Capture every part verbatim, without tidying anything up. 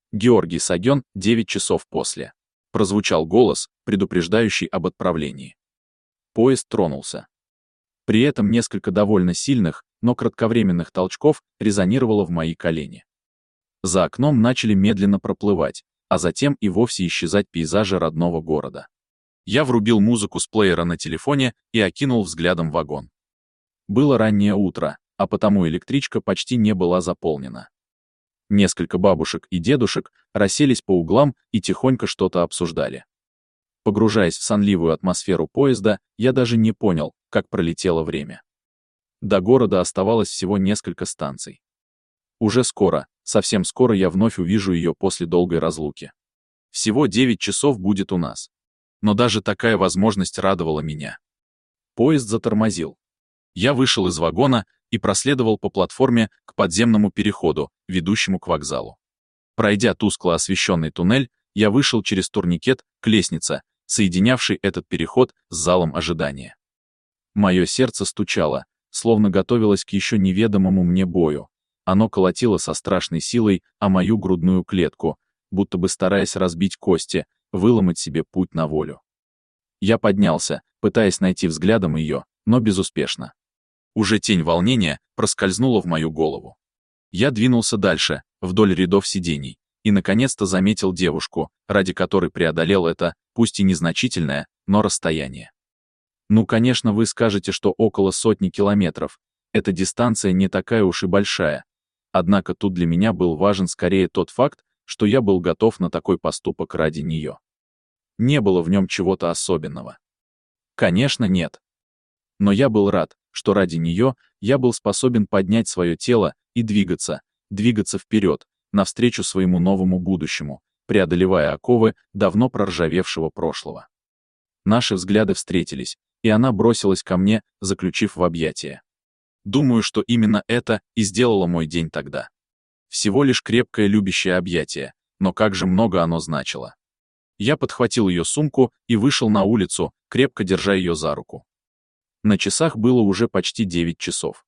Георгий Сагён, девять часов после. Прозвучал голос, предупреждающий об отправлении. Поезд тронулся. При этом несколько довольно сильных, но кратковременных толчков резонировало в мои колени. За окном начали медленно проплывать, а затем и вовсе исчезать пейзажи родного города. Я врубил музыку с плеера на телефоне и окинул взглядом вагон. Было раннее утро, а потому электричка почти не была заполнена. Несколько бабушек и дедушек расселись по углам и тихонько что-то обсуждали. Погружаясь в сонливую атмосферу поезда, я даже не понял, как пролетело время. До города оставалось всего несколько станций. Уже скоро, совсем скоро я вновь увижу ее после долгой разлуки. Всего девять часов будет у нас. Но даже такая возможность радовала меня. Поезд затормозил. Я вышел из вагона и проследовал по платформе к подземному переходу, ведущему к вокзалу. Пройдя тускло освещенный туннель, я вышел через турникет к лестнице, соединявшей этот переход с залом ожидания. Мое сердце стучало, словно готовилось к еще неведомому мне бою. Оно колотило со страшной силой о мою грудную клетку, будто бы стараясь разбить кости, выломать себе путь на волю. Я поднялся, пытаясь найти взглядом ее, но безуспешно. Уже тень волнения проскользнула в мою голову. Я двинулся дальше, вдоль рядов сидений, и наконец-то заметил девушку, ради которой преодолел это, пусть и незначительное, но расстояние. Ну, конечно, вы скажете, что около сотни километров. Эта дистанция не такая уж и большая. Однако тут для меня был важен скорее тот факт, что я был готов на такой поступок ради нее. Не было в нем чего-то особенного. Конечно, нет. Но я был рад, что ради нее я был способен поднять свое тело и двигаться, двигаться вперед, навстречу своему новому будущему, преодолевая оковы давно проржавевшего прошлого. Наши взгляды встретились, и она бросилась ко мне, заключив в объятия. Думаю, что именно это и сделало мой день тогда. Всего лишь крепкое любящее объятие, но как же много оно значило. Я подхватил ее сумку и вышел на улицу, крепко держа ее за руку. На часах было уже почти девять часов.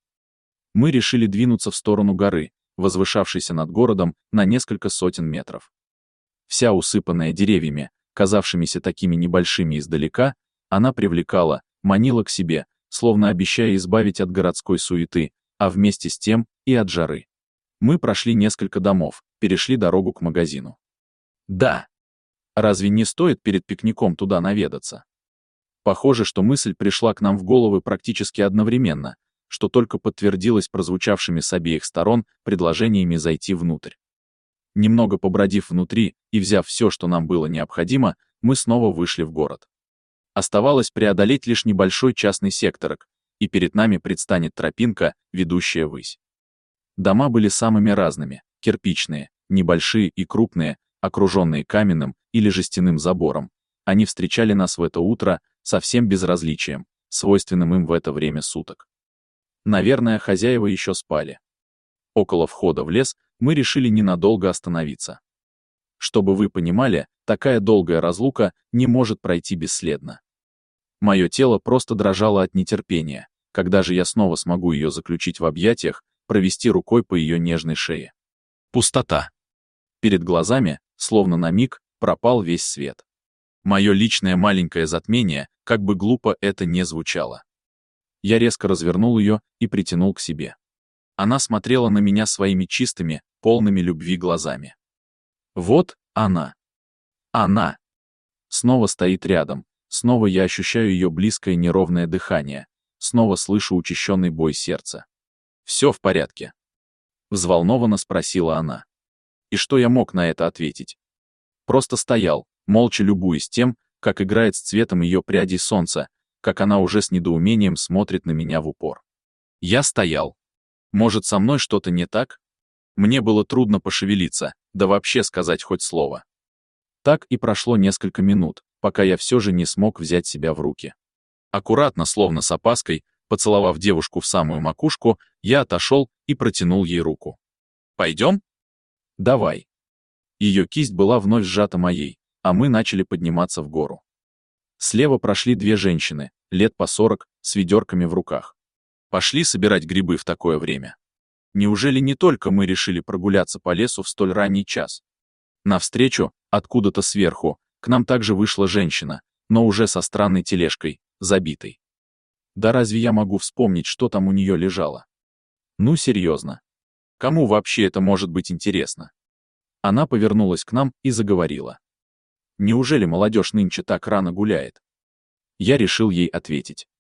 Мы решили двинуться в сторону горы, возвышавшейся над городом на несколько сотен метров. Вся усыпанная деревьями, казавшимися такими небольшими издалека, она привлекала, манила к себе, словно обещая избавить от городской суеты, а вместе с тем и от жары. Мы прошли несколько домов, перешли дорогу к магазину. Да. Разве не стоит перед пикником туда наведаться? Похоже, что мысль пришла к нам в головы практически одновременно, что только подтвердилось прозвучавшими с обеих сторон предложениями зайти внутрь. Немного побродив внутри и взяв все, что нам было необходимо, мы снова вышли в город. Оставалось преодолеть лишь небольшой частный секторок, и перед нами предстанет тропинка, ведущая ввысь. Дома были самыми разными: кирпичные, небольшие и крупные, окруженные каменным или жестяным забором. Они встречали нас в это утро со всем безразличием, свойственным им в это время суток. Наверное, хозяева еще спали. Около входа в лес мы решили ненадолго остановиться. Чтобы вы понимали, такая долгая разлука не может пройти бесследно. Мое тело просто дрожало от нетерпения, когда же я снова смогу ее заключить в объятиях, провести рукой по ее нежной шее. Пустота. Перед глазами, словно на миг, пропал весь свет. Мое личное маленькое затмение, как бы глупо это не звучало. Я резко развернул ее и притянул к себе. Она смотрела на меня своими чистыми, полными любви глазами. Вот она. Она. Снова стоит рядом, снова я ощущаю ее близкое неровное дыхание, снова слышу учащенный бой сердца. «Все в порядке?» Взволнованно спросила она. И что я мог на это ответить? Просто стоял, молча любуясь тем, как играет с цветом ее прядей солнца, как она уже с недоумением смотрит на меня в упор. Я стоял. Может, со мной что-то не так? Мне было трудно пошевелиться, да вообще сказать хоть слово. Так и прошло несколько минут, пока я все же не смог взять себя в руки. Аккуратно, словно с опаской, поцеловав девушку в самую макушку, я отошел и протянул ей руку. «Пойдем?» «Давай». Ее кисть была вновь сжата моей, а мы начали подниматься в гору. Слева прошли две женщины, лет по сорок, с ведерками в руках. Пошли собирать грибы в такое время. Неужели не только мы решили прогуляться по лесу в столь ранний час? Навстречу, откуда-то сверху, к нам также вышла женщина, но уже со странной тележкой, забитой. Да разве я могу вспомнить, что там у нее лежало? Ну серьезно. Кому вообще это может быть интересно? Она повернулась к нам и заговорила. Неужели молодежь нынче так рано гуляет? Я решил ей ответить.